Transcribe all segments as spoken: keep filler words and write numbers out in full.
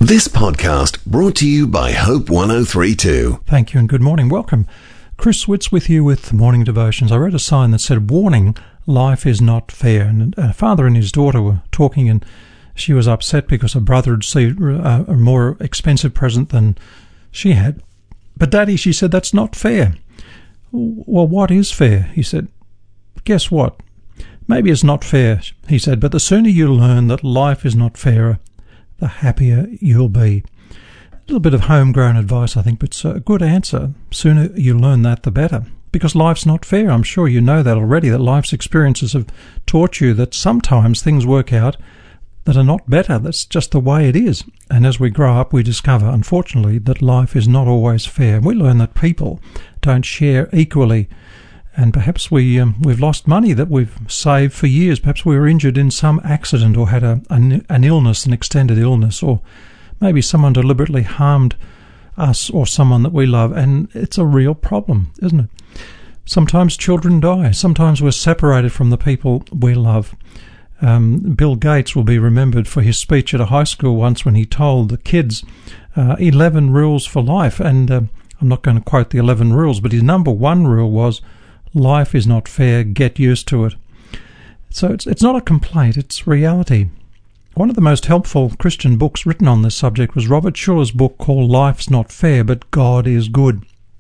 This podcast brought to you by Hope one oh three two. Thank you and good morning. Welcome. Chris Switz with you with Morning Devotions. I read a sign that said, "Warning, life is not fair." And a father and his daughter were talking, and she was upset because her brother had received a, a more expensive present than she had. "But Daddy," she said, "that's not fair." "Well, what is fair?" He said. "Guess what? Maybe it's not fair," he said, "but the sooner you learn that life is not fair, the happier you'll be." A little bit of homegrown advice, I think, but it's a good answer. Sooner you learn that, the better. Because life's not fair. I'm sure you know that already, that life's experiences have taught you that sometimes things work out that are not better. That's just the way it is. And as we grow up, we discover, unfortunately, that life is not always fair. We learn that people don't share equally. And perhaps we, um, we've lost money that we've saved for years. Perhaps we were injured in some accident or had a, an, an illness, an extended illness, or maybe someone deliberately harmed us or someone that we love. And it's a real problem, isn't it? Sometimes children die. Sometimes we're separated from the people we love. Um, Bill Gates will be remembered for his speech at a high school once when he told the kids uh, eleven rules for life. And uh, I'm not going to quote the eleven rules, but his number one rule was, "Life is not fair, get used to it." So it's it's not a complaint, it's reality. One of the most helpful Christian books written on this subject was Robert Schuller's book called Life's Not Fair, But God is Good.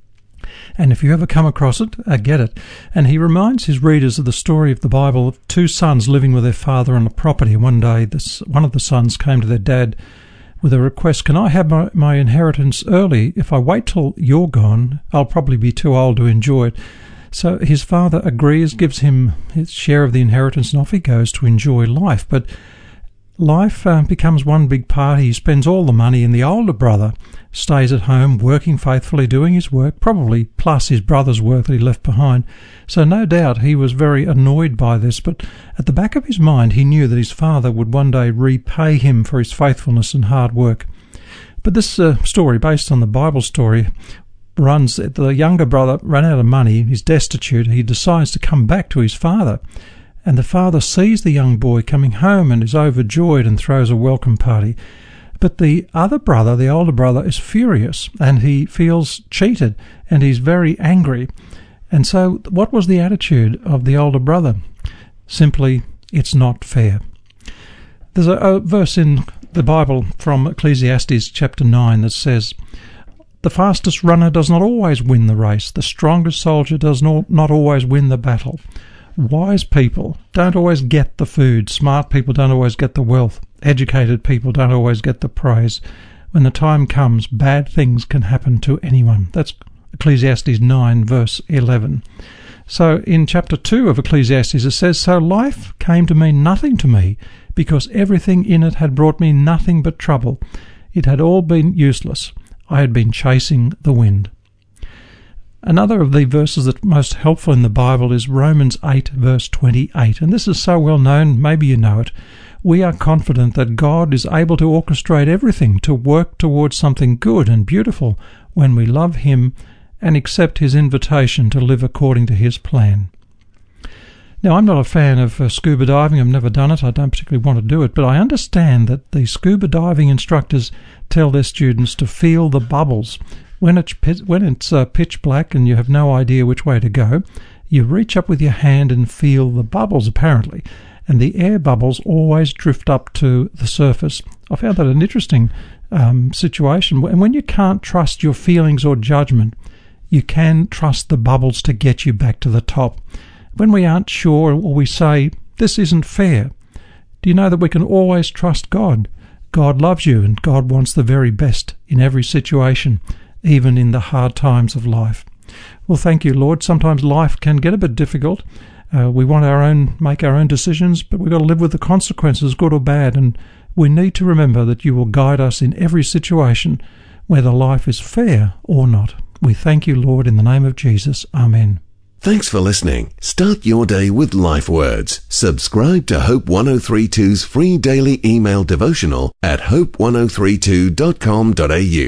And if you ever come across it, uh, get it. And he reminds his readers of the story of the Bible of two sons living with their father on a property. One day, this, one of the sons came to their dad with a request, "Can I have my, my inheritance early? If I wait till you're gone, I'll probably be too old to enjoy it." So his father agrees, gives him his share of the inheritance, and off he goes to enjoy life. But life uh, becomes one big party. He spends all the money, and the older brother stays at home, working faithfully, doing his work, probably plus his brother's work that he left behind. So no doubt he was very annoyed by this, but at the back of his mind he knew that his father would one day repay him for his faithfulness and hard work. But this uh, story, based on the Bible story, runs the younger brother ran out of money, he's destitute, he decides to come back to his father, and the father sees the young boy coming home and is overjoyed and throws a welcome party. But the other brother, the older brother, is furious and he feels cheated and he's very angry. And so what was the attitude of the older brother? Simply, it's not fair. There's a, a verse in the Bible from Ecclesiastes chapter nine that says, "The fastest runner does not always win the race. The strongest soldier does not, not always win the battle. Wise people don't always get the food. Smart people don't always get the wealth. Educated people don't always get the praise. When the time comes, bad things can happen to anyone." That's Ecclesiastes nine, verse eleven. So in chapter two of Ecclesiastes it says, "So life came to mean nothing to me, because everything in it had brought me nothing but trouble. It had all been useless. I had been chasing the wind." Another of the verses that most helpful in the Bible is Romans eight, verse twenty-eight. And this is so well known, maybe you know it. "We are confident that God is able to orchestrate everything to work towards something good and beautiful when we love Him and accept His invitation to live according to His plan." Now, I'm not a fan of uh, scuba diving. I've never done it. I don't particularly want to do it. But I understand that the scuba diving instructors tell their students to feel the bubbles. When it's, when it's uh, pitch black and you have no idea which way to go, you reach up with your hand and feel the bubbles, apparently. And the air bubbles always drift up to the surface. I found that an interesting um, situation. And when you can't trust your feelings or judgment, you can trust the bubbles to get you back to the top. When we aren't sure or we say, "This isn't fair," do you know that we can always trust God? God loves you and God wants the very best in every situation, even in the hard times of life. Well, thank you, Lord. Sometimes life can get a bit difficult. Uh, we want our own, make our own decisions, but we've got to live with the consequences, good or bad, and we need to remember that you will guide us in every situation, whether life is fair or not. We thank you, Lord, in the name of Jesus. Amen. Thanks for listening. Start your day with Life Words. Subscribe to Hope one oh three two's free daily email devotional at hope one oh three two dot com dot a u.